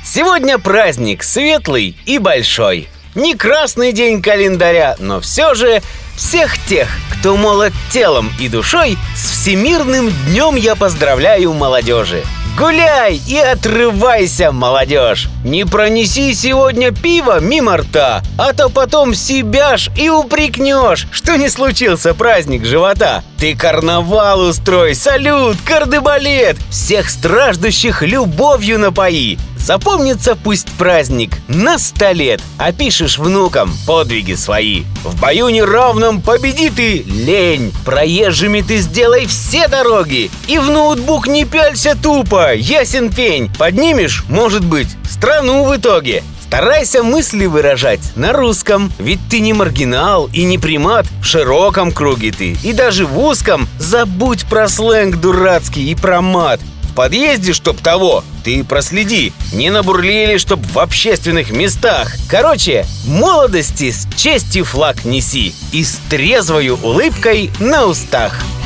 Сегодня праздник светлый и большой. Не красный день календаря, но все же всех тех, кто молод телом и душой, с Всемирным днем я поздравляю молодежи. Гуляй и отрывайся, молодежь! Не пронеси сегодня пиво мимо рта, а то потом себя ж и упрекнешь, что не случился праздник живота. Ты карнавал устрой, салют, кардебалет, всех страждущих любовью напои. Запомнится пусть праздник на 100 лет, опишешь внукам подвиги свои. В бою неравном победи ты, лень, проезжими ты сделай все дороги. И в ноутбук не пялься тупо, ясен пень, поднимешь, может быть, страну в итоге. Старайся мысли выражать на русском, ведь ты не маргинал и не примат. В широком круге ты, и даже в узком. Забудь про сленг дурацкий и про мат. В подъезде, чтоб того, ты проследи, не набурлили, чтоб в общественных местах. Короче, в молодости с честью флаг неси и с трезвою улыбкой на устах.